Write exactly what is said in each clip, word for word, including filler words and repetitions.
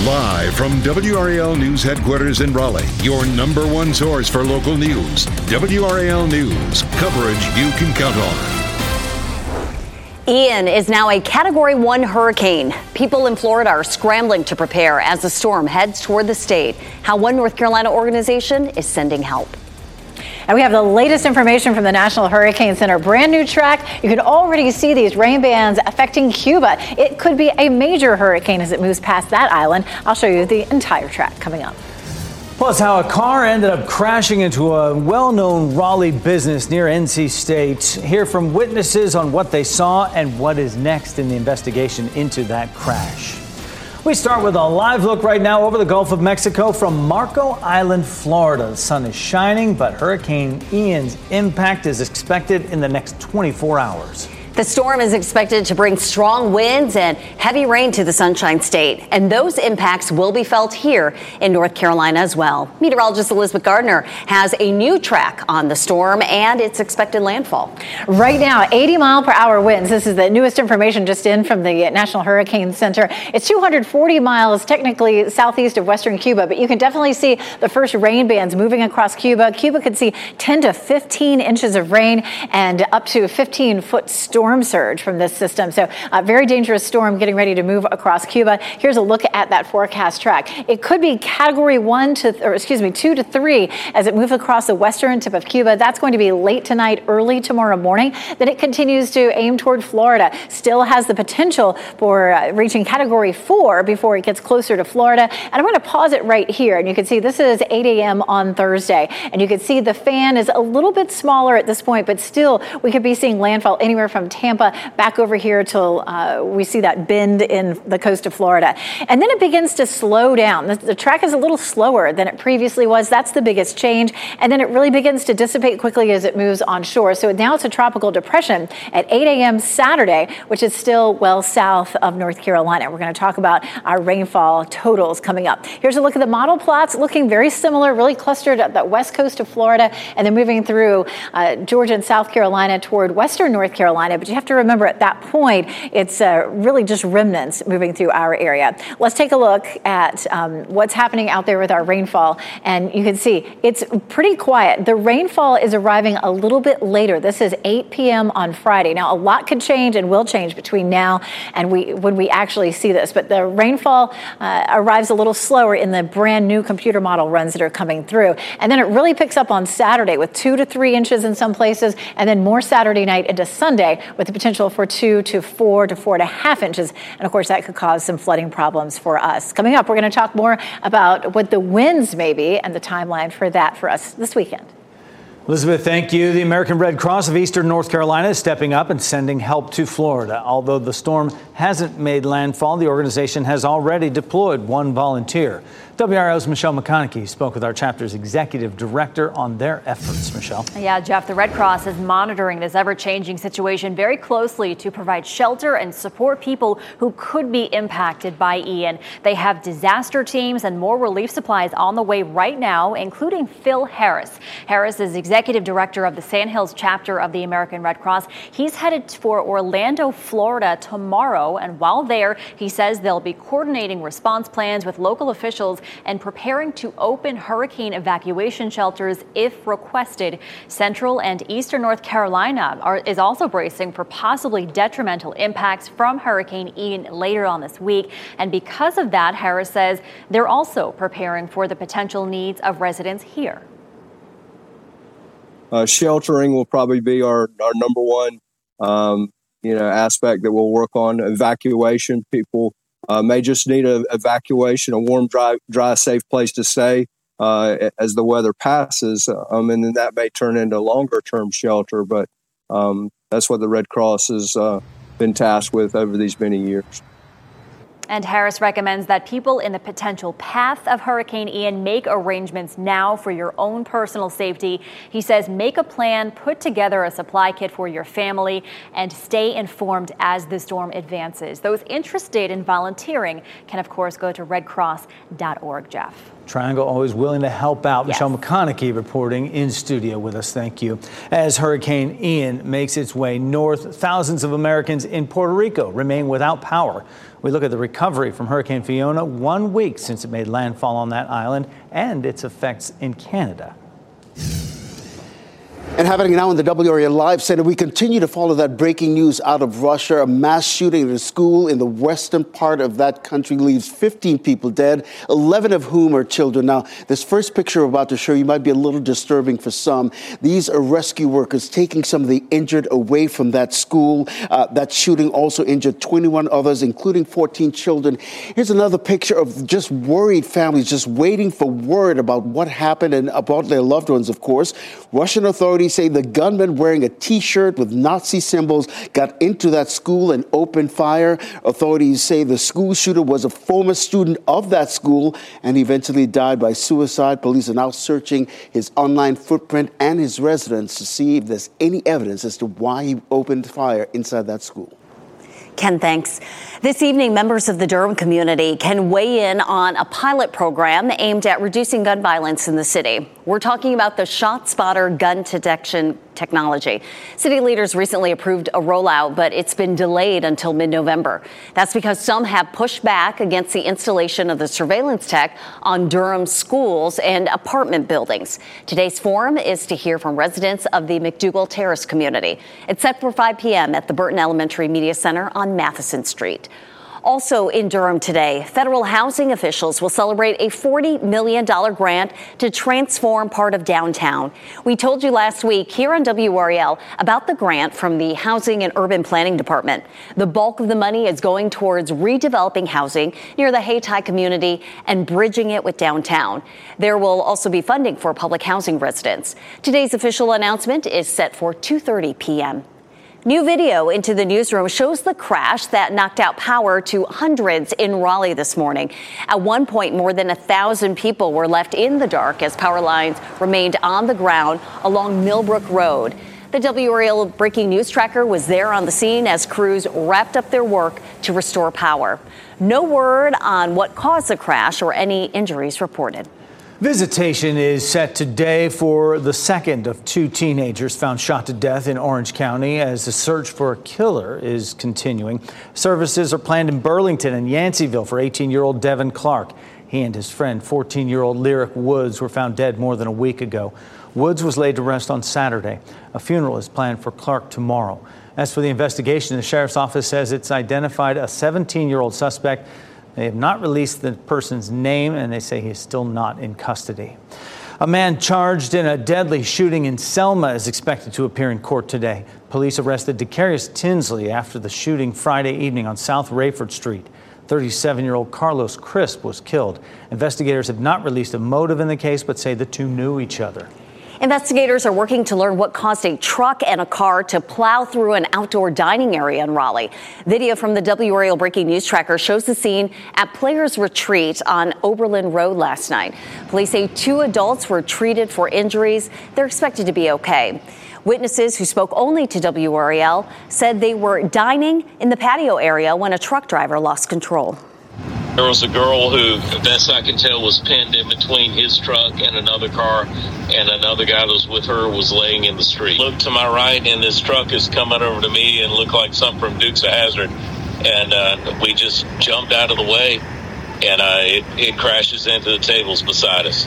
Live from W R A L News headquarters in Raleigh, your number one source for local news. W R A L News, coverage you can count on. Ian is now a Category one hurricane. People in Florida are scrambling to prepare as the storm heads toward the state. How one North Carolina organization is sending help. And we have the latest information from the National Hurricane Center. Brand new track. You can already see these rain bands affecting Cuba. It could be a major hurricane as it moves past that island. I'll show you the entire track coming up. Plus, how a car ended up crashing into a well-known Raleigh business near N C State. Hear from witnesses on what they saw and what is next in the investigation into that crash. We start with a live look right now over the Gulf of Mexico from Marco Island, Florida. The sun is shining, but Hurricane Ian's impact is expected in the next twenty-four hours. The storm is expected to bring strong winds and heavy rain to the Sunshine State, and those impacts will be felt here in North Carolina as well. Meteorologist Elizabeth Gardner has a new track on the storm and its expected landfall. Right now, eighty mile per hour winds. This is the newest information just in from the National Hurricane Center. It's two hundred forty miles technically southeast of western Cuba, but you can definitely see the first rain bands moving across Cuba. Cuba could see ten to fifteen inches of rain and up to fifteen foot storm surge from this system. So a very dangerous storm getting ready to move across Cuba. Here's a look at that forecast track. It could be category one to, or excuse me, two to three as it moves across the western tip of Cuba. That's going to be late tonight, early tomorrow morning. Then it continues to aim toward Florida. Still has the potential for uh, reaching category four before it gets closer to Florida. And I'm going to pause it right here. And you can see this is eight a.m. on Thursday. And you can see the fan is a little bit smaller at this point, but still we could be seeing landfall anywhere from Tampa back over here till uh, we see that bend in the coast of Florida. And then it begins to slow down. The, the track is a little slower than it previously was. That's the biggest change. And then it really begins to dissipate quickly as it moves onshore. So now it's a tropical depression at eight a.m. Saturday, which is still well south of North Carolina. We're going to talk about our rainfall totals coming up. Here's a look at the model plots, looking very similar, really clustered at the west coast of Florida, and then moving through uh, Georgia and South Carolina toward western North Carolina. But you have to remember at that point, it's uh, really just remnants moving through our area. Let's take a look at um, what's happening out there with our rainfall. And you can see it's pretty quiet. The rainfall is arriving a little bit later. This is eight p.m. on Friday. Now, a lot could change and will change between now and we when we actually see this. But the rainfall uh, arrives a little slower in the brand new computer model runs that are coming through. And then it really picks up on Saturday with two to three inches in some places, and then more Saturday night into Sunday with the potential for two to four to four and a half inches. And of course, that could cause some flooding problems for us. Coming up, we're going to talk more about what the winds may be and the timeline for that for us this weekend. Elizabeth, thank you. The American Red Cross of Eastern North Carolina is stepping up and sending help to Florida. Although the storm hasn't made landfall, the organization has already deployed one volunteer. W R O's Michelle McConaughey spoke with our chapter's executive director on their efforts. Michelle. Yeah, Jeff, the Red Cross is monitoring this ever-changing situation very closely to provide shelter and support people who could be impacted by Ian. They have disaster teams and more relief supplies on the way right now, including Phil Harris. Harris is executive director of the Sandhills chapter of the American Red Cross. He's headed for Orlando, Florida tomorrow, and while there, he says they'll be coordinating response plans with local officials and preparing to open hurricane evacuation shelters if requested. Central and Eastern North Carolina are, is also bracing for possibly detrimental impacts from Hurricane Ian later on this week. And because of that, Harris says they're also preparing for the potential needs of residents here. Uh, sheltering will probably be our, our number one um, you know, aspect that we'll work on. Evacuation, people Uh, may just need an evacuation, a warm, dry, dry, safe place to stay uh, as the weather passes. Um, and then that may turn into longer-term shelter. But um, that's what the Red Cross has uh, been tasked with over these many years. And Harris recommends that people in the potential path of Hurricane Ian make arrangements now for your own personal safety. He says make a plan, put together a supply kit for your family, and stay informed as the storm advances. Those interested in volunteering can, of course, go to red cross dot org, Jeff. Triangle always willing to help out. Yes. Michelle McConaughey reporting in studio with us. Thank you. As Hurricane Ian makes its way north, thousands of Americans in Puerto Rico remain without power. We look at the recovery from Hurricane Fiona one week since it made landfall on that island and its effects in Canada. And happening now in the W R A Live Center, we continue to follow that breaking news out of Russia. A mass shooting at a school in the western part of that country leaves fifteen people dead, eleven of whom are children. Now, this first picture I'm about to show you might be a little disturbing for some. These are rescue workers taking some of the injured away from that school. Uh, that shooting also injured twenty-one others, including fourteen children. Here's another picture of just worried families just waiting for word about what happened and about their loved ones, of course. Russian authorities say the gunman wearing a T-shirt with Nazi symbols got into that school and opened fire. Authorities say the school shooter was a former student of that school and eventually died by suicide. Police are now searching his online footprint and his residence to see if there's any evidence as to why he opened fire inside that school. Ken, thanks. This evening, members of the Durham community can weigh in on a pilot program aimed at reducing gun violence in the city. We're talking about the ShotSpotter gun detection technology. City leaders recently approved a rollout, but it's been delayed until mid-November. That's because some have pushed back against the installation of the surveillance tech on Durham schools and apartment buildings. Today's forum is to hear from residents of the McDougal Terrace community. It's set for five p.m. at the Burton Elementary Media Center on Matheson Street. Also in Durham today, federal housing officials will celebrate a forty million dollars grant to transform part of downtown. We told you last week here on W R A L about the grant from the Housing and Urban Planning Department. The bulk of the money is going towards redeveloping housing near the Hayti community and bridging it with downtown. There will also be funding for public housing residents. Today's official announcement is set for two thirty p.m. New video into the newsroom shows the crash that knocked out power to hundreds in Raleigh this morning. At one point, more than a thousand people were left in the dark as power lines remained on the ground along Millbrook Road. The W R A L Breaking News Tracker was there on the scene as crews wrapped up their work to restore power. No word on what caused the crash or any injuries reported. Visitation is set today for the second of two teenagers found shot to death in Orange County as the search for a killer is continuing. Services are planned in Burlington and Yanceyville for eighteen-year-old Devin Clark. He and his friend, fourteen-year-old Lyric Woods, were found dead more than a week ago. Woods was laid to rest on Saturday. A funeral is planned for Clark tomorrow. As for the investigation, the sheriff's office says it's identified a seventeen-year-old suspect. They have not released the person's name, and they say he's still not in custody. A man charged in a deadly shooting in Selma is expected to appear in court today. Police arrested Decarius Tinsley after the shooting Friday evening on South Rayford Street. thirty-seven-year-old Carlos Crisp was killed. Investigators have not released a motive in the case, but say the two knew each other. Investigators are working to learn what caused a truck and a car to plow through an outdoor dining area in Raleigh. Video from the W R A L Breaking News Tracker shows the scene at Players Retreat on Oberlin Road last night. Police say two adults were treated for injuries. They're expected to be okay. Witnesses who spoke only to W R A L said they were dining in the patio area when a truck driver lost control. There was a girl who, best I can tell, was pinned in between his truck and another car, and another guy that was with her was laying in the street. Looked to my right, and this truck is coming over to me and looked like something from Dukes of Hazzard. And uh, we just jumped out of the way, and uh, it, it crashes into the tables beside us.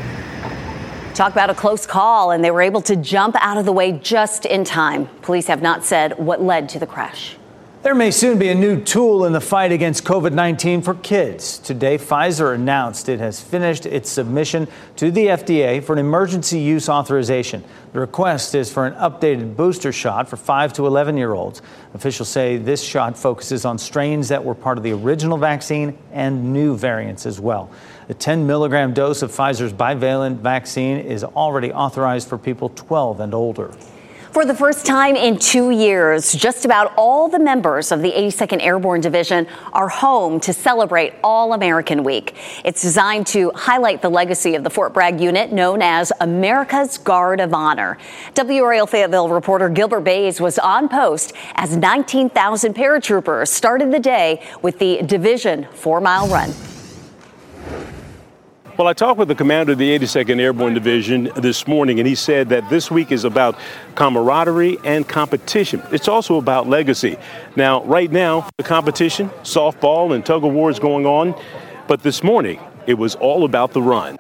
Talk about a close call, and they were able to jump out of the way just in time. Police have not said what led to the crash. There may soon be a new tool in the fight against COVID nineteen for kids. Today, Pfizer announced it has finished its submission to the F D A for an emergency use authorization. The request is for an updated booster shot for five to eleven-year-olds. Officials say this shot focuses on strains that were part of the original vaccine and new variants as well. The ten milligram dose of Pfizer's bivalent vaccine is already authorized for people twelve and older. For the first time in two years, just about all the members of the eighty-second Airborne Division are home to celebrate All-American Week. It's designed to highlight the legacy of the Fort Bragg unit known as America's Guard of Honor. W R A L Fayetteville reporter Gilbert Bays was on post as nineteen thousand paratroopers started the day with the Division four-mile run. Well, I talked with the commander of the eighty-second Airborne Division this morning, and he said that this week is about camaraderie and competition. It's also about legacy. Now, right now, the competition, softball and tug of war is going on, but this morning, it was all about the run.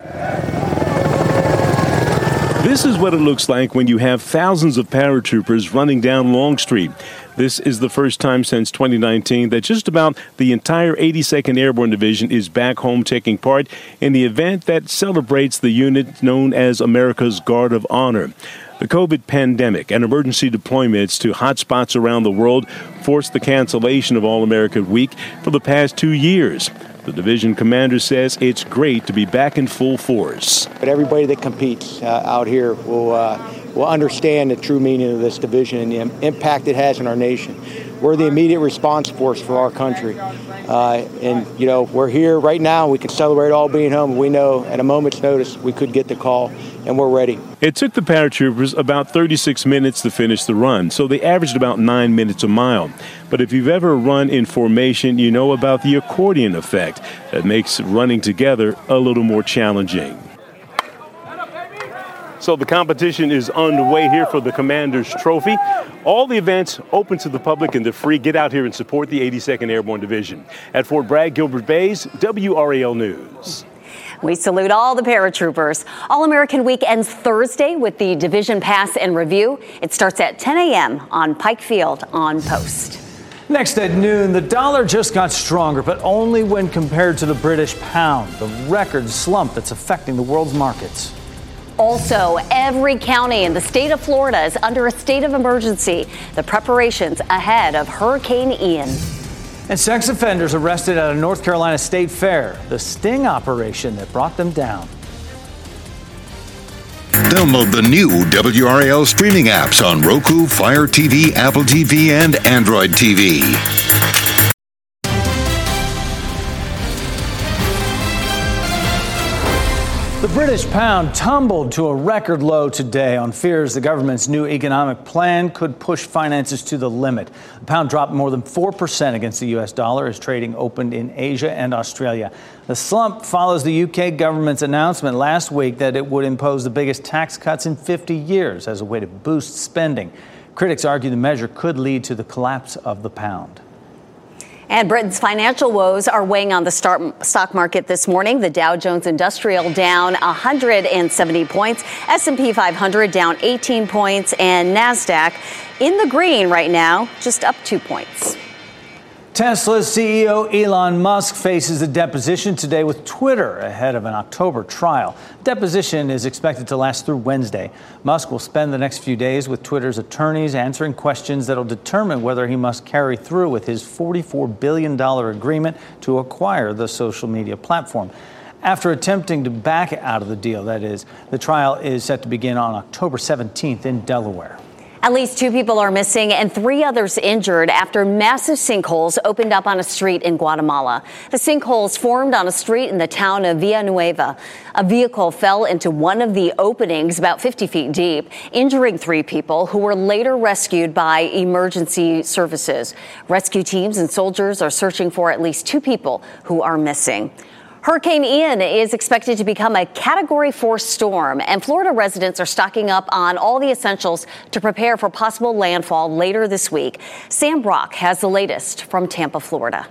This is what it looks like when you have thousands of paratroopers running down Long Street. This is the first time since twenty nineteen that just about the entire eighty-second Airborne Division is back home taking part in the event that celebrates the unit known as America's Guard of Honor. The COVID pandemic and emergency deployments to hotspots around the world forced the cancellation of All-America Week for the past two years. The division commander says it's great to be back in full force. But everybody that competes uh, out here will uh, will understand the true meaning of this division and the impact it has in our nation. We're the immediate response force for our country. Uh, and, you know, we're here right now. We can celebrate all being home. We know at a moment's notice we could get the call, and we're ready. It took the paratroopers about thirty-six minutes to finish the run, so they averaged about nine minutes a mile. But if you've ever run in formation, you know about the accordion effect that makes running together a little more challenging. So the competition is underway here for the Commander's Trophy. All the events open to the public and they're free. Get out here and support the eighty-second Airborne Division. At Fort Bragg, Gilbert Bays, W R A L News. We salute all the paratroopers. All-American Week ends Thursday with the Division Pass and Review. It starts at ten a.m. on Pike Field on Post. Next at noon, the dollar just got stronger, but only when compared to the British pound, the record slump that's affecting the world's markets. Also, every county in the state of Florida is under a state of emergency. The preparations ahead of Hurricane Ian. And sex offenders arrested at a North Carolina state fair, the sting operation that brought them down. Download the new W R A L streaming apps on Roku, Fire T V, Apple T V, and Android T V. The British pound tumbled to a record low today on fears the government's new economic plan could push finances to the limit. The pound dropped more than four percent against the U S dollar as trading opened in Asia and Australia. The slump follows the U K government's announcement last week that it would impose the biggest tax cuts in fifty years as a way to boost spending. Critics argue the measure could lead to the collapse of the pound. And Britain's financial woes are weighing on the stock market this morning. The Dow Jones Industrial down one hundred seventy points, S and P five hundred down eighteen points, and NASDAQ in the green right now, just up two points. Tesla's C E O Elon Musk faces a deposition today with Twitter ahead of an October trial. Deposition is expected to last through Wednesday. Musk will spend the next few days with Twitter's attorneys answering questions that will determine whether he must carry through with his forty-four billion dollars agreement to acquire the social media platform. After attempting to back out of the deal, that is, the trial is set to begin on October seventeenth in Delaware. At least two people are missing and three others injured after massive sinkholes opened up on a street in Guatemala. The sinkholes formed on a street in the town of Villanueva. A vehicle fell into one of the openings about fifty feet deep, injuring three people who were later rescued by emergency services. Rescue teams and soldiers are searching for at least two people who are missing. Hurricane Ian is expected to become a Category four storm, and Florida residents are stocking up on all the essentials to prepare for possible landfall later this week. Sam Brock has the latest from Tampa, Florida.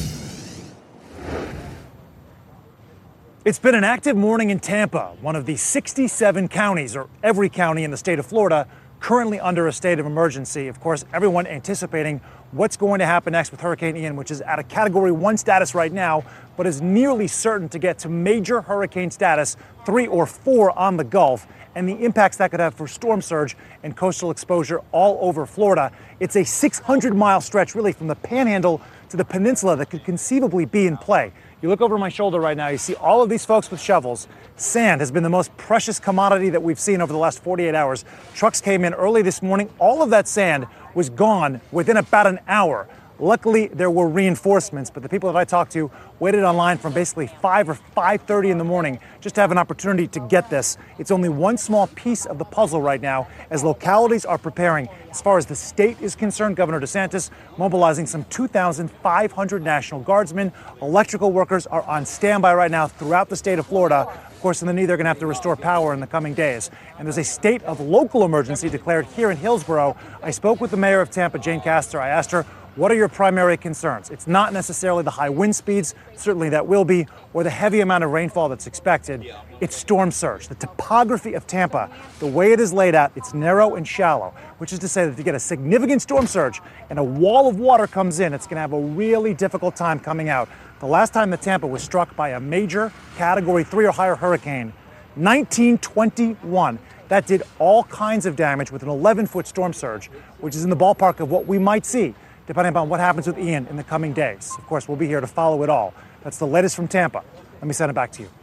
It's been an active morning in Tampa, one of the sixty-seven counties, or every county in the state of Florida, currently under a state of emergency. Of course, everyone anticipating what's going to happen next with Hurricane Ian, which is at a Category one status right now, but is nearly certain to get to major hurricane status, three or four on the Gulf, and the impacts that could have for storm surge and coastal exposure all over Florida. It's a six hundred mile stretch, really, from the Panhandle to the peninsula that could conceivably be in play. You look over my shoulder right now, you see all of these folks with shovels. Sand has been the most precious commodity that we've seen over the last forty-eight hours. Trucks came in early this morning. All of that sand was gone within about an hour. Luckily, there were reinforcements, but the people that I talked to waited online from basically five or five thirty in the morning just to have an opportunity to get this. It's only one small piece of the puzzle right now as localities are preparing. As far as the state is concerned, Governor DeSantis mobilizing some two thousand five hundred National Guardsmen. Electrical workers are on standby right now throughout the state of Florida. Of course, in the knee, they're going to have to restore power in the coming days. And there's a state of local emergency declared here in Hillsborough. I spoke with the mayor of Tampa, Jane Castor. I asked her, what are your primary concerns? It's not necessarily the high wind speeds, certainly that will be, or the heavy amount of rainfall that's expected. It's storm surge. The topography of Tampa, the way it is laid out, it's narrow and shallow, which is to say that if you get a significant storm surge and a wall of water comes in, it's going to have a really difficult time coming out. The last time that Tampa was struck by a major category three or higher hurricane, nineteen twenty-one. That did all kinds of damage with an eleven foot storm surge, which is in the ballpark of what we might see depending upon what happens with Ian in the coming days. Of course, we'll be here to follow it all. That's the latest from Tampa. Let me send it back to you.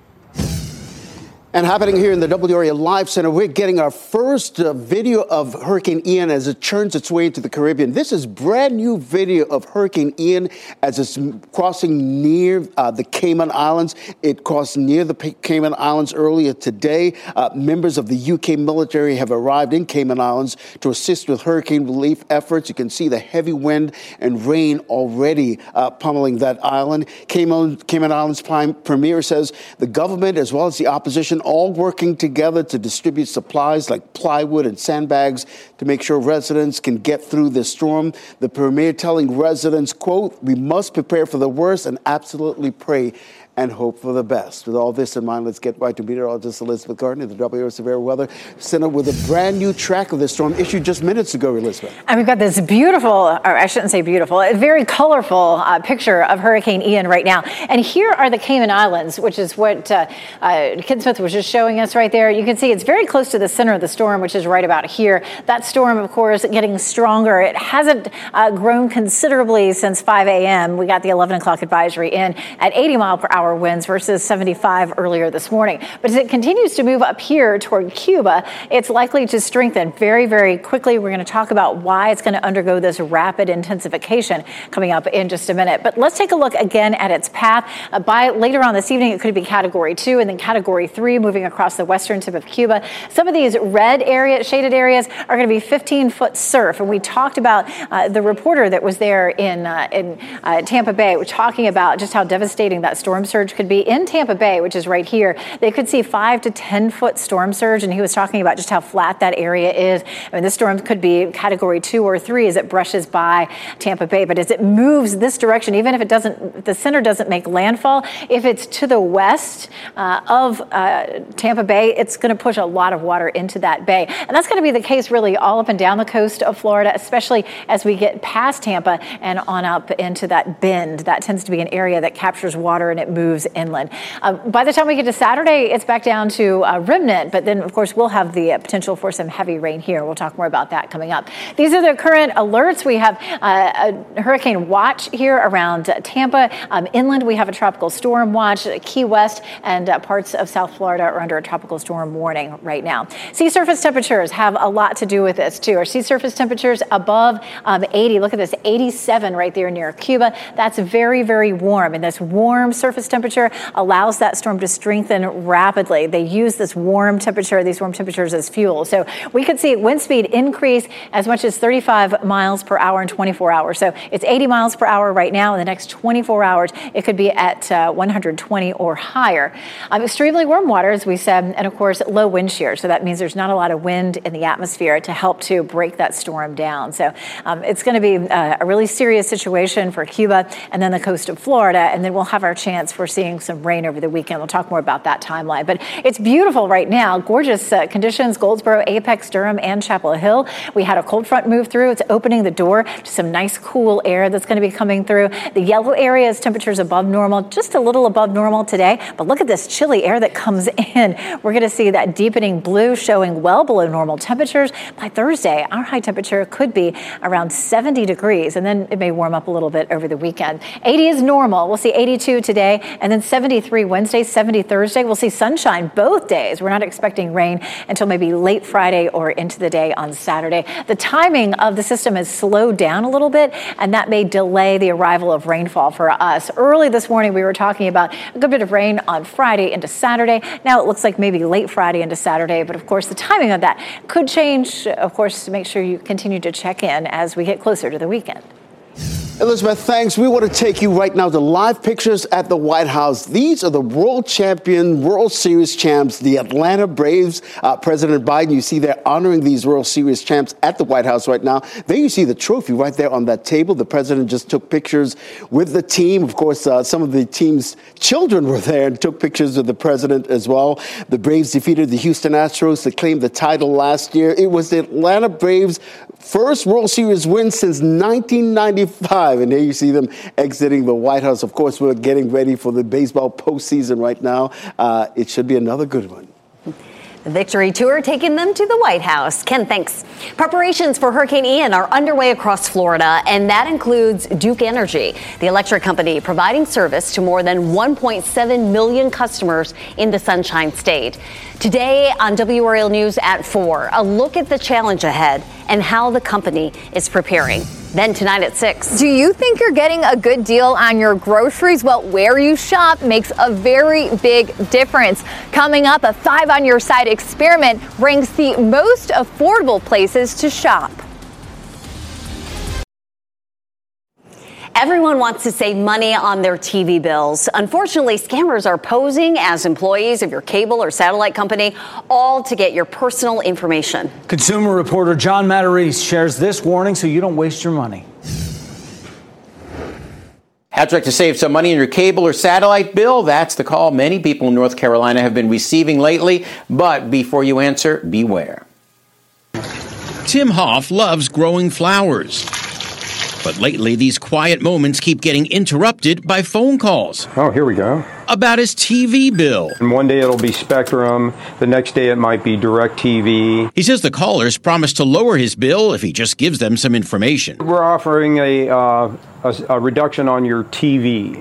And happening here in the W R A Live Center, we're getting our first uh, video of Hurricane Ian as it churns its way into the Caribbean. This is brand new video of Hurricane Ian as it's crossing near uh, the Cayman Islands. It crossed near the Cayman Islands earlier today. Uh, members of the U K military have arrived in Cayman Islands to assist with hurricane relief efforts. You can see the heavy wind and rain already uh, pummeling that island. Cayman, Cayman Islands Prime Premier says the government as well as the opposition all working together to distribute supplies like plywood and sandbags to make sure residents can get through this storm. The premier telling residents, quote, we must prepare for the worst and absolutely pray and hope for the best. With all this in mind, let's get right to meteorologist Elizabeth Gardner, the W R A Severe Weather Center, with a brand new track of this storm issued just minutes ago, Elizabeth. And we've got this beautiful, or I shouldn't say beautiful, a very colorful uh, picture of Hurricane Ian right now. And here are the Cayman Islands, which is what uh, uh, Ken Smith was just showing us right there. You can see it's very close to the center of the storm, which is right about here. That storm, of course, getting stronger. It hasn't uh, grown considerably since five a.m. We got the eleven o'clock advisory in at eighty mile per hour winds versus seventy-five earlier this morning. But as it continues to move up here toward Cuba, it's likely to strengthen very, very quickly. We're going to talk about why it's going to undergo this rapid intensification coming up in just a minute. But let's take a look again at its path. Uh, by later on this evening, it could be category two and then category three moving across the western tip of Cuba. Some of these red area, shaded areas are going to be fifteen foot surf. And we talked about uh, the reporter that was there in, uh, in uh, Tampa Bay. We're talking about just how devastating that storm surge could be. In Tampa Bay, which is right here, they could see five to ten foot storm surge. And he was talking about just how flat that area is. I mean, this storm could be category two or three as it brushes by Tampa Bay. But as it moves this direction, even if it doesn't, the center doesn't make landfall, if it's to the west uh, of uh, Tampa Bay, it's going to push a lot of water into that bay. And that's going to be the case really all up and down the coast of Florida, especially as we get past Tampa and on up into that bend. That tends to be an area that captures water and it moves inland. Uh, by the time we get to Saturday, it's back down to a remnant, but then, of course, we'll have the uh, potential for some heavy rain here. We'll talk more about that coming up. These are the current alerts. We have uh, a hurricane watch here around uh, Tampa. Um, inland, we have a tropical storm watch. Key West and uh, parts of South Florida are under a tropical storm warning right now. Sea surface temperatures have a lot to do with this, too. Our sea surface temperatures above um, eighty. Look at this, eighty-seven right there near Cuba. That's very, very warm. And this warm surface temperature allows that storm to strengthen rapidly. They use this warm temperature, these warm temperatures as fuel. So we could see wind speed increase as much as thirty-five miles per hour in twenty-four hours. So it's eighty miles per hour right now. In the next twenty-four hours, it could be at uh, one hundred twenty or higher. Um, extremely warm water, as we said, and of course, low wind shear. So that means there's not a lot of wind in the atmosphere to help to break that storm down. So um, it's going to be uh, a really serious situation for Cuba and then the coast of Florida. And then we'll have our chance for seeing some rain over the weekend. We'll talk more about that timeline. But it's beautiful right now. Gorgeous uh, conditions, Goldsboro, Apex, Durham, and Chapel Hill. We had a cold front move through. It's opening the door to some nice cool air that's going to be coming through. The yellow area is temperatures above normal, just a little above normal today. But look at this chilly air that comes in. We're going to see that deepening blue showing well below normal temperatures. By Thursday, our high temperature could be around seventy degrees, and then it may warm up a little bit over the weekend. eighty is normal. We'll see eighty-two today and then seventy-three Wednesday, seventy Thursday. We'll see sunshine both days. We're not expecting rain until maybe late Friday or into the day on Saturday. The timing of the system has slowed down a little bit, and that may delay the arrival of rainfall for us. Early this morning, we were talking about a good bit of rain on Friday into Saturday. Now it looks like maybe late Friday into Saturday, but of course the timing of that could change. Of course, make sure you continue to check in as we get closer to the weekend. Elizabeth, thanks. We want to take you right now to live pictures at the White House. These are the world champion, World Series champs, the Atlanta Braves. Uh, President Biden, you see they're honoring these World Series champs at the White House right now. There you see the trophy right there on that table. The president just took pictures with the team. Of course, uh, some of the team's children were there and took pictures with the president as well. The Braves defeated the Houston Astros to claim the title last year. It was the Atlanta Braves' first World Series win since nineteen ninety-five. And here you see them exiting the White House. Of course, we're getting ready for the baseball postseason right now. Uh, it should be another good one. The victory tour taking them to the White House. Ken, thanks. Preparations for Hurricane Ian are underway across Florida, and that includes Duke Energy, the electric company providing service to more than one point seven million customers in the Sunshine State. Today on W R L News at four, a look at the challenge ahead and how the company is preparing. Then tonight at six. Do you think you're getting a good deal on your groceries? Well, where you shop makes a very big difference. Coming up, a Five on Your Side experiment ranks the most affordable places to shop. Everyone wants to save money on their T V bills. Unfortunately, scammers are posing as employees of your cable or satellite company, all to get your personal information. Consumer reporter John Matarese shares this warning so you don't waste your money. How'd you like to save some money on your cable or satellite bill? That's the call many people in North Carolina have been receiving lately. But before you answer, beware. Tim Hoff loves growing flowers. But lately, these quiet moments keep getting interrupted by phone calls. Oh, here we go. About his T V bill. And one day it'll be Spectrum. The next day it might be DirecTV. He says the callers promise to lower his bill if he just gives them some information. We're offering a, uh, a, a reduction on your T V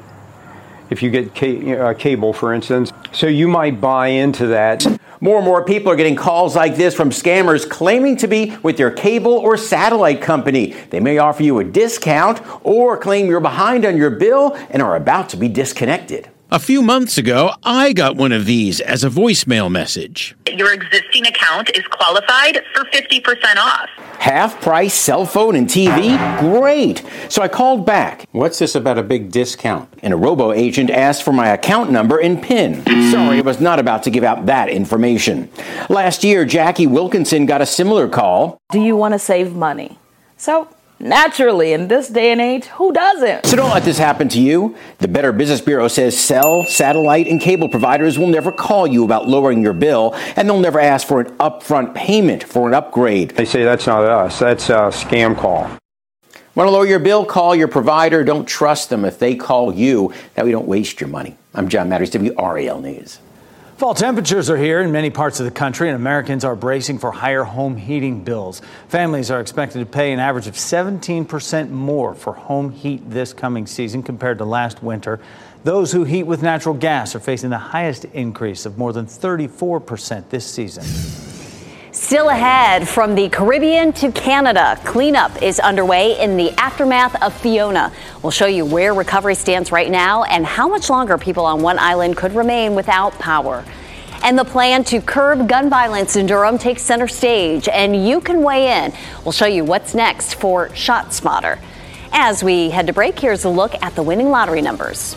if you get ca- uh, cable, for instance. So you might buy into that. More and more people are getting calls like this from scammers claiming to be with their cable or satellite company. They may offer you a discount or claim you're behind on your bill and are about to be disconnected. A few months ago, I got one of these as a voicemail message. Your existing account is qualified for fifty percent off. Half price cell phone and T V? Great. So I called back. What's this about a big discount? And a robo agent asked for my account number and PIN. Sorry, I was not about to give out that information. Last year, Jackie Wilkinson got a similar call. Do you want to save money? So naturally, in this day and age, who doesn't? So don't let this happen to you. The Better Business Bureau says cell, satellite, and cable providers will never call you about lowering your bill, and they'll never ask for an upfront payment for an upgrade. They say that's not us. That's a scam call. Want to lower your bill? Call your provider. Don't trust them if they call you. That way you don't waste your money. I'm John Matarese, W R A L News. Fall temperatures are here in many parts of the country, and Americans are bracing for higher home heating bills. Families are expected to pay an average of seventeen percent more for home heat this coming season compared to last winter. Those who heat with natural gas are facing the highest increase of more than thirty-four percent this season. Still ahead, from the Caribbean to Canada, cleanup is underway in the aftermath of Fiona. We'll show you where recovery stands right now and how much longer people on one island could remain without power. And the plan to curb gun violence in Durham takes center stage, and you can weigh in. We'll show you what's next for ShotSpotter. As we head to break, here's a look at the winning lottery numbers.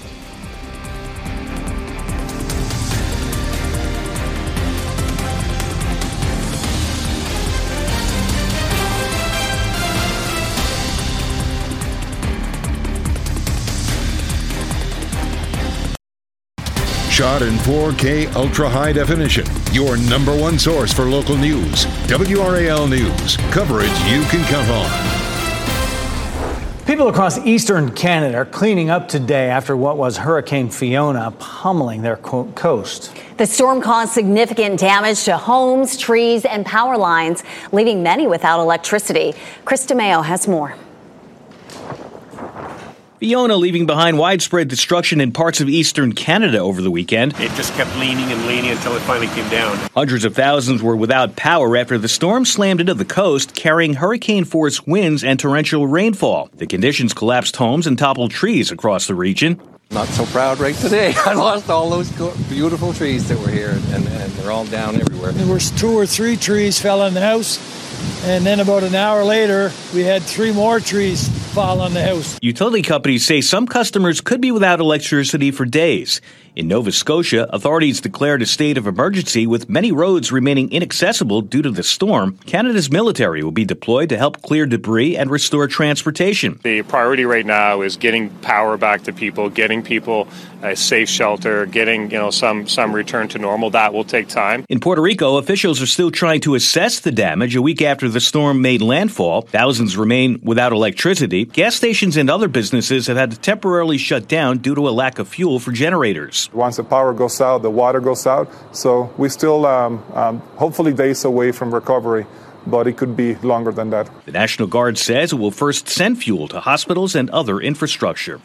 Shot in four K ultra high definition. Your number one source for local news. W R A L News. Coverage you can count on. People across eastern Canada are cleaning up today after what was Hurricane Fiona pummeling their co- coast. The storm caused significant damage to homes, trees, and power lines, leaving many without electricity. Chris DeMeo has more. Fiona leaving behind widespread destruction in parts of eastern Canada over the weekend. It just kept leaning and leaning until it finally came down. Hundreds of thousands were without power after the storm slammed into the coast, carrying hurricane-force winds and torrential rainfall. The conditions collapsed homes and toppled trees across the region. Not so proud right today. I lost all those beautiful trees that were here, and, and they're all down everywhere. There were two or three trees fell on the house. And then about an hour later, we had three more trees fall on the house. Utility companies say some customers could be without electricity for days. In Nova Scotia, authorities declared a state of emergency with many roads remaining inaccessible due to the storm. Canada's military will be deployed to help clear debris and restore transportation. The priority right now is getting power back to people, getting people a safe shelter, getting, you know, some some return to normal. That will take time. In Puerto Rico, officials are still trying to assess the damage a week after the storm made landfall. Thousands remain without electricity. Gas stations and other businesses have had to temporarily shut down due to a lack of fuel for generators. Once the power goes out, the water goes out. So we're still um, um, hopefully days away from recovery, but it could be longer than that. The National Guard says it will first send fuel to hospitals and other infrastructure.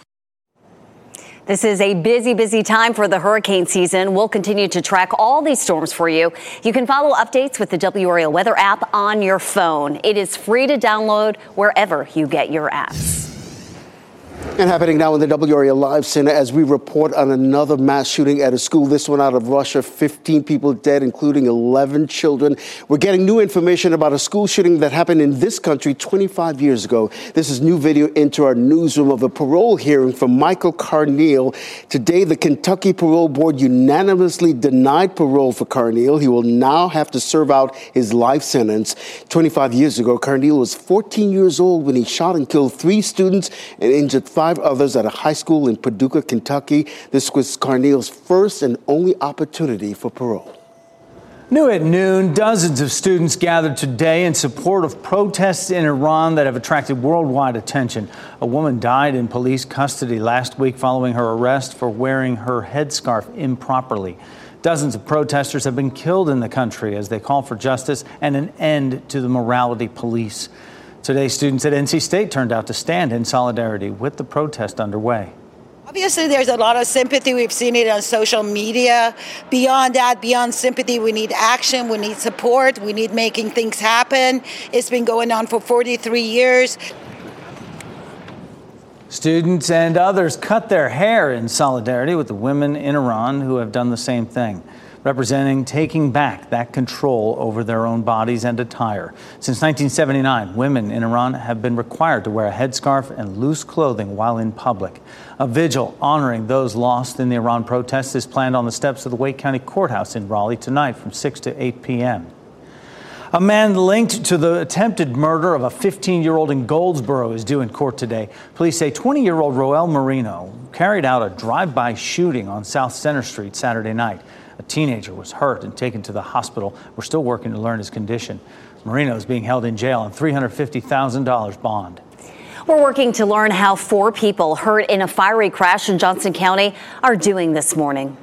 This is a busy, busy time for the hurricane season. We'll continue to track all these storms for you. You can follow updates with the W R A L weather app on your phone. It is free to download wherever you get your apps. And happening now in the W R A L Live Center as we report on another mass shooting at a school, this one out of Russia, fifteen people dead, including eleven children. We're getting new information about a school shooting that happened in this country twenty-five years ago. This is new video into our newsroom of a parole hearing from Michael Carneal. Today, the Kentucky Parole Board unanimously denied parole for Carneal. He will now have to serve out his life sentence. twenty-five years ago, Carneal was fourteen years old when he shot and killed three students and injured five others at a high school in Paducah, Kentucky. This was Carneal's first and only opportunity for parole. New at noon, dozens of students gathered today in support of protests in Iran that have attracted worldwide attention. A woman died in police custody last week following her arrest for wearing her headscarf improperly. Dozens of protesters have been killed in the country as they call for justice and an end to the morality police. Today, students at N C State turned out to stand in solidarity with the protest underway. Obviously, there's a lot of sympathy. We've seen it on social media. Beyond that, beyond sympathy, we need action. We need support. We need making things happen. It's been going on for forty-three years. Students and others cut their hair in solidarity with the women in Iran who have done the same thing, representing taking back that control over their own bodies and attire. Since nineteen seventy-nine, women in Iran have been required to wear a headscarf and loose clothing while in public. A vigil honoring those lost in the Iran protests is planned on the steps of the Wake County Courthouse in Raleigh tonight from six to eight p.m. A man linked to the attempted murder of a fifteen-year-old in Goldsboro is due in court today. Police say twenty-year-old Roel Marino carried out a drive-by shooting on South Center Street Saturday night. A teenager was hurt and taken to the hospital. We're still working to learn his condition. Marino is being held in jail on three hundred fifty thousand dollars bond. We're working to learn how four people hurt in a fiery crash in Johnson County are doing this morning.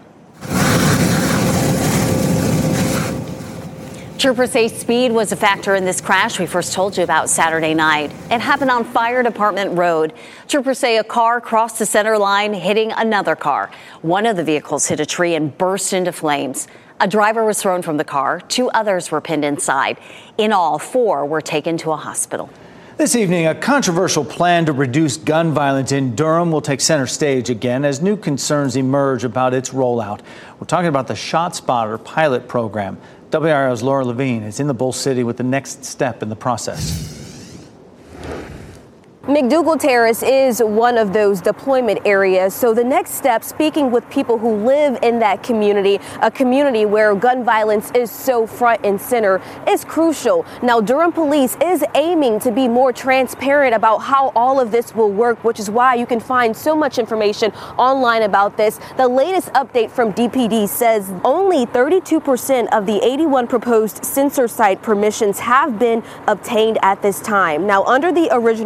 Troopers say speed was a factor in this crash we first told you about Saturday night. It happened on Fire Department Road. Troopers say a car crossed the center line, hitting another car. One of the vehicles hit a tree and burst into flames. A driver was thrown from the car. Two others were pinned inside. In all, four were taken to a hospital. This evening, a controversial plan to reduce gun violence in Durham will take center stage again as new concerns emerge about its rollout. We're talking about the ShotSpotter pilot program. W R L's Laura Levine is in the Bull City with the next step in the process. McDougal Terrace is one of those deployment areas. So the next step, speaking with people who live in that community, a community where gun violence is so front and center, is crucial. Now, Durham Police is aiming to be more transparent about how all of this will work, which is why you can find so much information online about this. The latest update from D P D says only thirty-two percent of the eighty-one proposed sensor site permissions have been obtained at this time. Now, under the original timeline,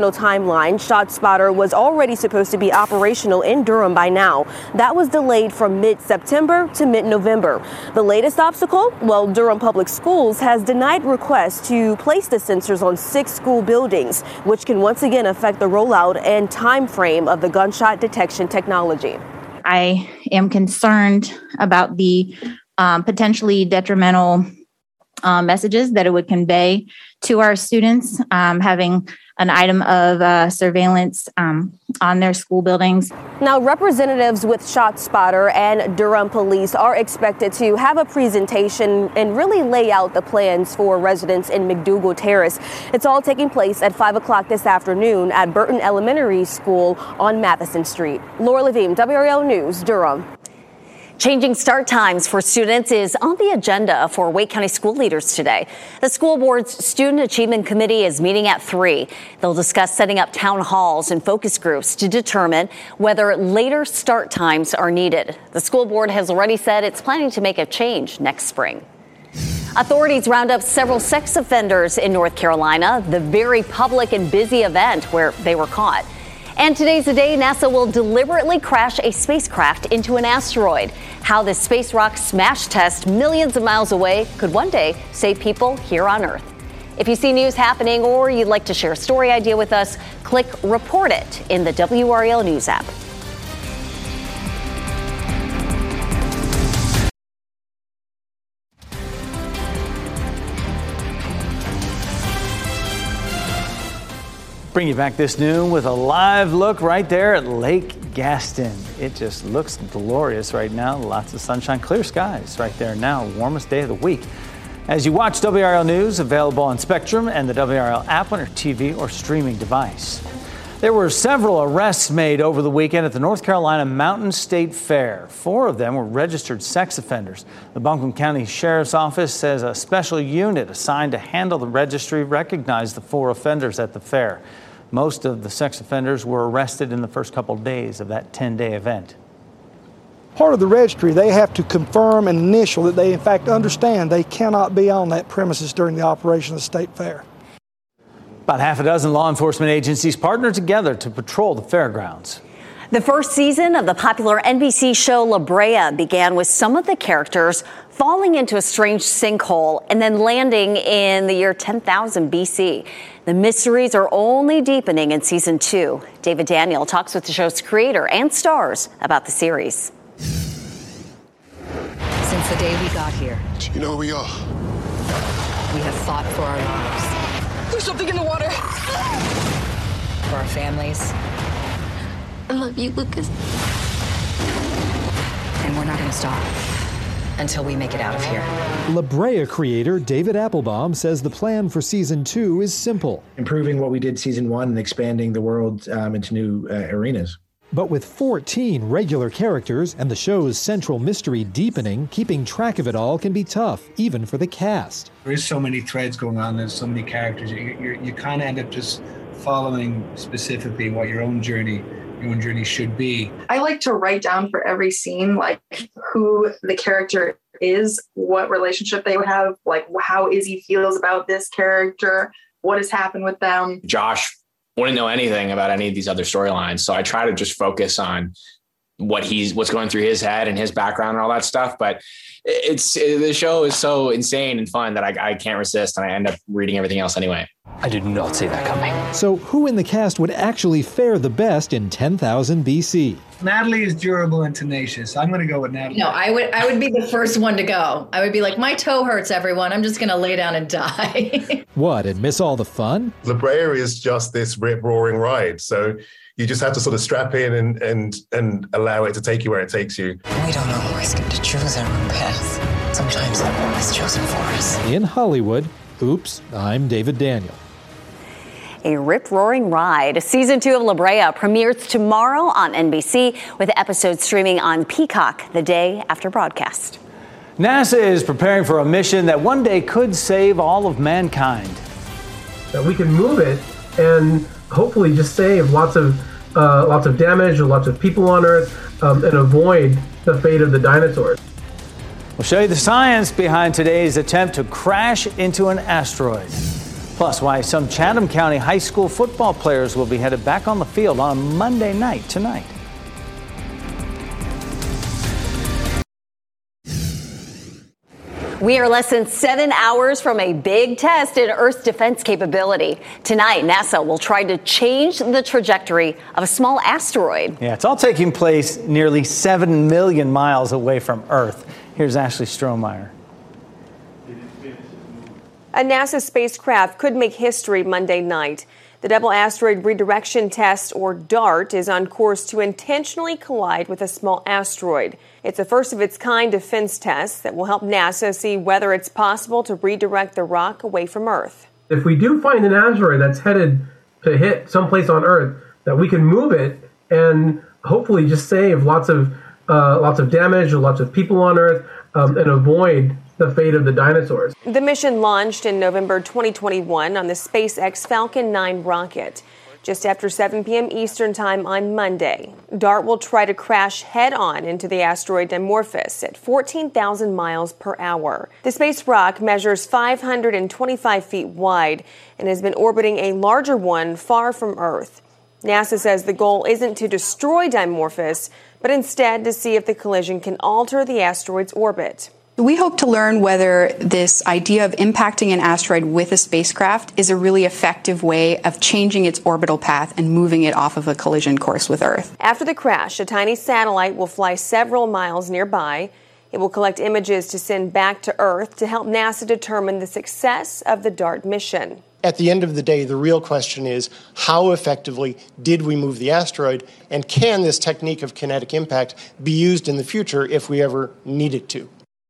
timeline, ShotSpotter was already supposed to be operational in Durham by now. That was delayed from mid-September to mid-November. The latest obstacle? Well, Durham Public Schools has denied requests to place the sensors on six school buildings, which can once again affect the rollout and time frame of the gunshot detection technology. I am concerned about the um, potentially detrimental uh, messages that it would convey to our students, um, having an item of uh, surveillance um, on their school buildings. Now, representatives with ShotSpotter and Durham Police are expected to have a presentation and really lay out the plans for residents in McDougal Terrace. It's all taking place at five o'clock this afternoon at Burton Elementary School on Matheson Street. Laura Levine, W R L News, Durham. Changing start times for students is on the agenda for Wake County school leaders today. The school board's Student Achievement Committee is meeting at three. They'll discuss setting up town halls and focus groups to determine whether later start times are needed. The school board has already said it's planning to make a change next spring. Authorities round up several sex offenders in North Carolina, the very public and busy event where they were caught. And today's the day NASA will deliberately crash a spacecraft into an asteroid. How this space rock smash test millions of miles away could one day save people here on Earth. If you see news happening or you'd like to share a story idea with us, click Report It in the W R L News app. Bring you back this noon with a live look right there at Lake Gaston. It just looks glorious right now. Lots of sunshine, clear skies right there now. Warmest day of the week. As you watch W R L News, available on Spectrum and the W R L app on your T V or streaming device. There were several arrests made over the weekend at the North Carolina Mountain State Fair. Four of them were registered sex offenders. The Buncombe County Sheriff's Office says a special unit assigned to handle the registry recognized the four offenders at the fair. Most of the sex offenders were arrested in the first couple days of that ten-day event. Part of the registry, they have to confirm and initial that they in fact understand they cannot be on that premises during the operation of the state fair. About half a dozen law enforcement agencies partnered together to patrol the fairgrounds. The first season of the popular N B C show La Brea began with some of the characters falling into a strange sinkhole and then landing in the year ten thousand B C. The mysteries are only deepening in season two. David Daniel talks with the show's creator and stars about the series. Since the day we got here, you know who we are. We have fought for our lives. There's something in the water. For our families. I love you, Lucas. And we're not going to stop until we make it out of here. La Brea creator David Applebaum says the plan for season two is simple. Improving what we did season one and expanding the world um, into new uh, arenas. But with fourteen regular characters and the show's central mystery deepening, keeping track of it all can be tough, even for the cast. There is so many threads going on, there's so many characters, you, you, you kind of end up just following specifically what your own journey your own journey should be. I like to write down for every scene, like who the character is, what relationship they would have, like how Izzy feels about this character, what has happened with them. Josh wouldn't know anything about any of these other storylines. So I try to just focus on what he's, what's going through his head and his background and all that stuff. But it's, it, the show is so insane and fun that I, I can't resist. And I end up reading everything else anyway. I did not see that coming. So who in the cast would actually fare the best in ten thousand B C? Natalie is durable and tenacious. I'm going to go with Natalie. No, I would I would be the first one to go. I would be like, my toe hurts, everyone. I'm just going to lay down and die. What, and miss all the fun? La Brea is just this rip-roaring ride. So you just have to sort of strap in and, and, and allow it to take you where it takes you. We don't always get to choose our own path. Sometimes it's chosen for us. In Hollywood, oops, I'm David Daniel. A rip-roaring ride. Season two of La Brea premieres tomorrow on N B C with episodes streaming on Peacock the day after broadcast. NASA is preparing for a mission that one day could save all of mankind. That we can move it and hopefully just save lots of uh, lots of damage or lots of people on Earth um, and avoid the fate of the dinosaurs. We'll show you the science behind today's attempt to crash into an asteroid. Plus, why some Chatham County high school football players will be headed back on the field on Monday night tonight. We are less than seven hours from a big test in Earth's defense capability. Tonight, NASA will try to change the trajectory of a small asteroid. Yeah, it's all taking place nearly seven million miles away from Earth. Here's Ashley Strohmeyer. A NASA spacecraft could make history Monday night. The Double Asteroid Redirection Test, or DART, is on course to intentionally collide with a small asteroid. It's a first-of-its-kind defense test that will help NASA see whether it's possible to redirect the rock away from Earth. If we do find an asteroid that's headed to hit someplace on Earth, that we can move it and hopefully just save lots of uh, lots of damage or lots of people on Earth um, and avoid the fate of the dinosaurs. The mission launched in November twenty twenty-one on the SpaceX Falcon nine rocket. Just after seven p.m. Eastern Time on Monday, DART will try to crash head-on into the asteroid Dimorphos at fourteen thousand miles per hour. The space rock measures five hundred twenty-five feet wide and has been orbiting a larger one far from Earth. NASA says the goal isn't to destroy Dimorphos, but instead to see if the collision can alter the asteroid's orbit. We hope to learn whether this idea of impacting an asteroid with a spacecraft is a really effective way of changing its orbital path and moving it off of a collision course with Earth. After the crash, a tiny satellite will fly several miles nearby. It will collect images to send back to Earth to help NASA determine the success of the DART mission. At the end of the day, the real question is, how effectively did we move the asteroid, and can this technique of kinetic impact be used in the future if we ever need it to?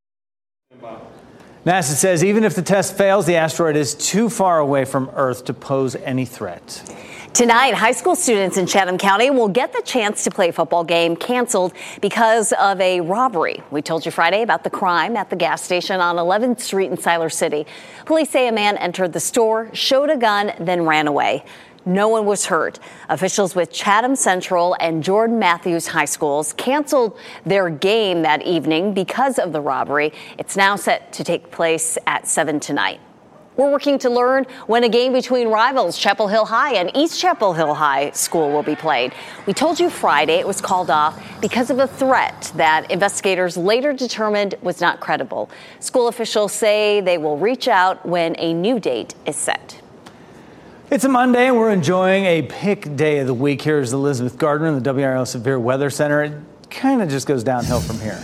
NASA says even if the test fails, the asteroid is too far away from Earth to pose any threat. Tonight, high school students in Chatham County will get the chance to play a football game canceled because of a robbery. We told you Friday about the crime at the gas station on eleventh Street in Siler City. Police say a man entered the store, showed a gun, then ran away. No one was hurt. Officials with Chatham Central and Jordan Matthews High Schools canceled their game that evening because of the robbery. It's now set to take place at seven tonight. We're working to learn when a game between rivals Chapel Hill High and East Chapel Hill High School will be played. We told you Friday it was called off because of a threat that investigators later determined was not credible. School officials say they will reach out when a new date is set. It's a Monday and we're enjoying a pick day of the week. Here's Elizabeth Gardner in the W R L Severe Weather Center. It kind of just goes downhill from here.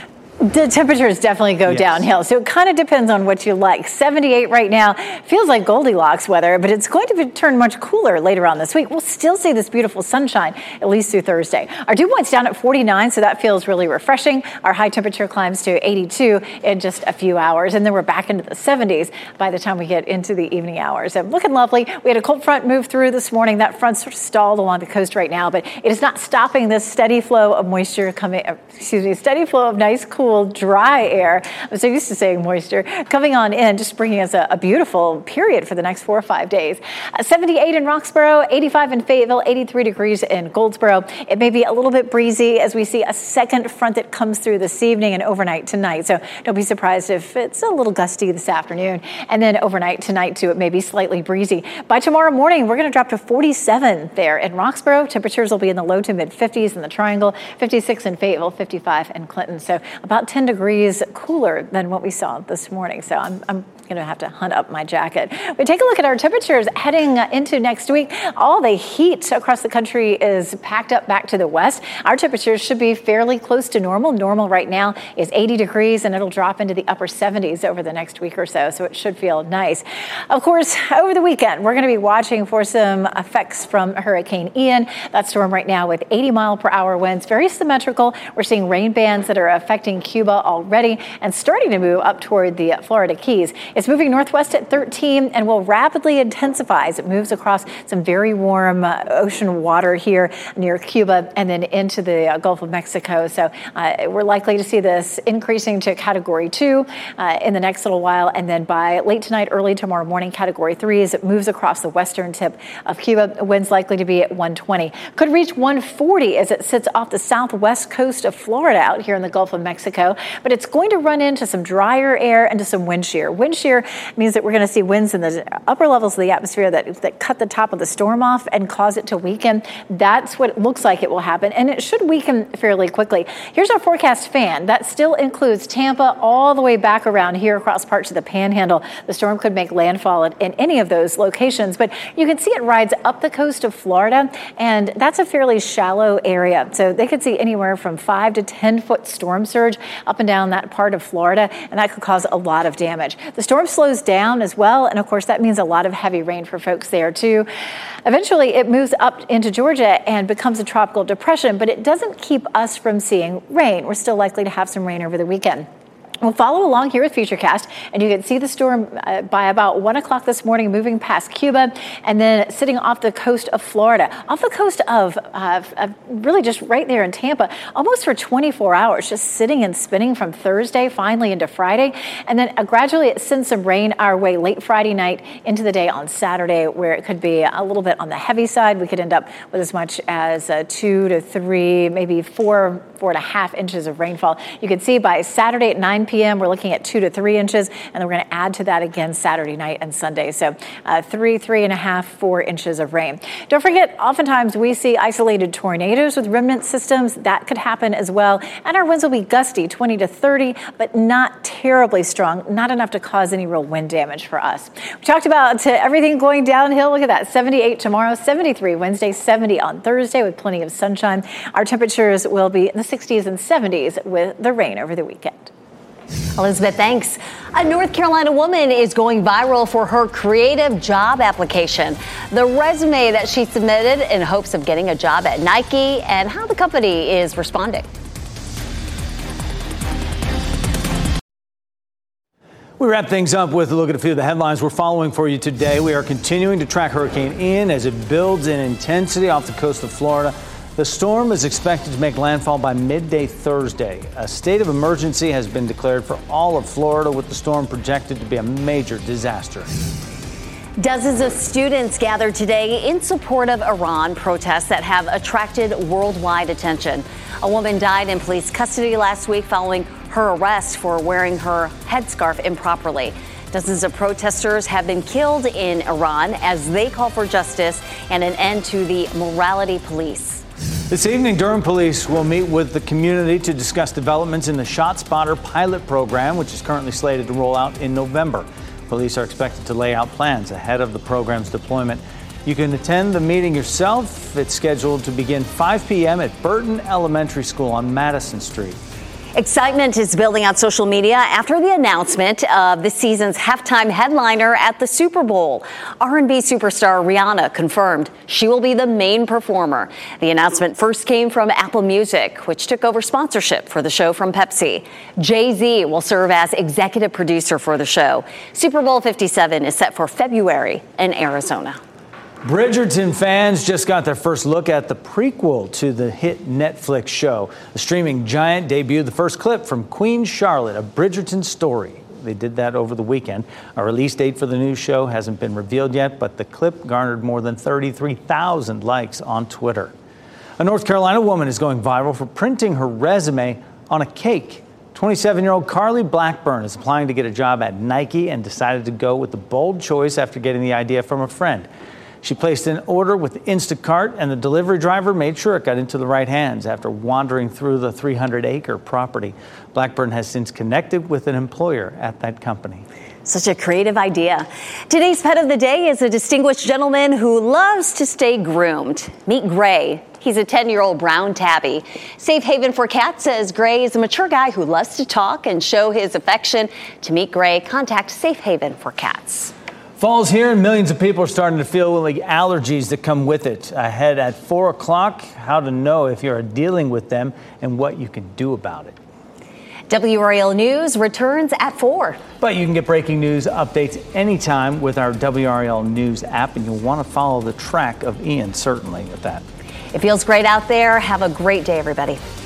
The temperatures definitely go yes. downhill, so it kind of depends on what you like. seventy-eight right now feels like Goldilocks weather, but it's going to be, turn much cooler later on this week. We'll still see this beautiful sunshine, at least through Thursday. Our dew point's down at forty-nine, so that feels really refreshing. Our high temperature climbs to eighty-two in just a few hours, and then we're back into the seventies by the time we get into the evening hours. And looking lovely. We had a cold front move through this morning. That front sort of stalled along the coast right now, but it is not stopping this steady flow of moisture coming, excuse me, steady flow of nice, cool, dry air. I'm so used to saying moisture coming on in, just bringing us a, a beautiful period for the next four or five days. Uh, seventy-eight in Roxborough, eighty-five in Fayetteville, eighty-three degrees in Goldsboro. It may be a little bit breezy as we see a second front that comes through this evening and overnight tonight. So don't be surprised if it's a little gusty this afternoon. And then overnight tonight too, it may be slightly breezy. By tomorrow morning, we're going to drop to forty-seven there in Roxborough. Temperatures will be in the low to mid fifties in the Triangle, fifty-six in Fayetteville, fifty-five in Clinton. So about ten degrees cooler than what we saw this morning. So I'm, I'm going to have to hunt up my jacket. We take a look at our temperatures heading into next week. All the heat across the country is packed up back to the west. Our temperatures should be fairly close to normal. Normal right now is eighty degrees, and it'll drop into the upper seventies over the next week or so. So it should feel nice. Of course, over the weekend, we're going to be watching for some effects from Hurricane Ian. That storm right now with eighty mile per hour winds, very symmetrical. We're seeing rain bands that are affecting Cuba already and starting to move up toward the Florida Keys. It's moving northwest at thirteen and will rapidly intensify as it moves across some very warm uh, ocean water here near Cuba and then into the uh, Gulf of Mexico. So uh, we're likely to see this increasing to category two uh, in the next little while. And then by late tonight, early tomorrow morning, category three as it moves across the western tip of Cuba. Winds likely to be at one twenty. Could reach one forty as it sits off the southwest coast of Florida out here in the Gulf of Mexico. But it's going to run into some drier air and to some wind shear. Wind shear shear means that we're going to see winds in the upper levels of the atmosphere that, that cut the top of the storm off and cause it to weaken. That's what it looks like it will happen, and it should weaken fairly quickly. Here's our forecast fan. That still includes Tampa all the way back around here across parts of the Panhandle. The storm could make landfall in, in any of those locations, but you can see it rides up the coast of Florida, and that's a fairly shallow area. So they could see anywhere from five to ten foot storm surge up and down that part of Florida, and that could cause a lot of damage. The storm slows down as well, and of course that means a lot of heavy rain for folks there too. Eventually it moves up into Georgia and becomes a tropical depression, but it doesn't keep us from seeing rain. We're still likely to have some rain over the weekend. We'll follow along here with Futurecast, and you can see the storm uh, by about one o'clock this morning moving past Cuba and then sitting off the coast of Florida, off the coast of, uh, of really just right there in Tampa, almost for twenty-four hours, just sitting and spinning from Thursday finally into Friday. And then uh, gradually it sends some rain our way late Friday night into the day on Saturday, where it could be a little bit on the heavy side. We could end up with as much as uh, two to three, maybe four, four and a half inches of rainfall. You can see by Saturday at nine p.m. we're looking at two to three inches, and then we're going to add to that again Saturday night and Sunday. So uh, three, three and a half, four inches of rain. Don't forget, oftentimes we see isolated tornadoes with remnant systems. That could happen as well. And our winds will be gusty, twenty to thirty, but not terribly strong, not enough to cause any real wind damage for us. We talked about uh, everything going downhill. Look at that, seventy-eight tomorrow, seventy-three Wednesday, seventy on Thursday with plenty of sunshine. Our temperatures will be in the sixties and seventies with the rain over the weekend. Elizabeth, thanks. A North Carolina woman is going viral for her creative job application. The resume that she submitted in hopes of getting a job at Nike and how the company is responding. We wrap things up with a look at a few of the headlines we're following for you today. We are continuing to track Hurricane Ian as it builds in intensity off the coast of Florida. The storm is expected to make landfall by midday Thursday. A state of emergency has been declared for all of Florida, with the storm projected to be a major disaster. Dozens of students gathered today in support of Iran protests that have attracted worldwide attention. A woman died in police custody last week following her arrest for wearing her headscarf improperly. Dozens of protesters have been killed in Iran as they call for justice and an end to the morality police. This evening, Durham police will meet with the community to discuss developments in the ShotSpotter pilot program, which is currently slated to roll out in November. Police are expected to lay out plans ahead of the program's deployment. You can attend the meeting yourself. It's scheduled to begin five p.m. at Burton Elementary School on Madison Street. Excitement is building on social media after the announcement of this season's halftime headliner at the Super Bowl. R and B superstar Rihanna confirmed she will be the main performer. The announcement first came from Apple Music, which took over sponsorship for the show from Pepsi. Jay-Z will serve as executive producer for the show. Super Bowl fifty-seven is set for February in Arizona. Bridgerton fans just got their first look at the prequel to the hit Netflix show. The streaming giant debuted the first clip from Queen Charlotte, a Bridgerton story. They did that over the weekend. A release date for the new show hasn't been revealed yet, but the clip garnered more than thirty-three thousand likes on Twitter. A North Carolina woman is going viral for printing her resume on a cake. twenty-seven-year-old Carly Blackburn is applying to get a job at Nike and decided to go with the bold choice after getting the idea from a friend. She placed an order with Instacart, and the delivery driver made sure it got into the right hands after wandering through the three hundred acre property. Blackburn has since connected with an employer at that company. Such a creative idea. Today's pet of the day is a distinguished gentleman who loves to stay groomed. Meet Gray. He's a ten-year-old brown tabby. Safe Haven for Cats says Gray is a mature guy who loves to talk and show his affection. To meet Gray, contact Safe Haven for Cats. Fall's here and millions of people are starting to feel the allergies that come with it. Ahead at four o'clock, how to know if you're dealing with them and what you can do about it. W R L News returns at four. But you can get breaking news updates anytime with our W R L News app, and you'll want to follow the track of Ian, certainly, with that. It feels great out there. Have a great day, everybody.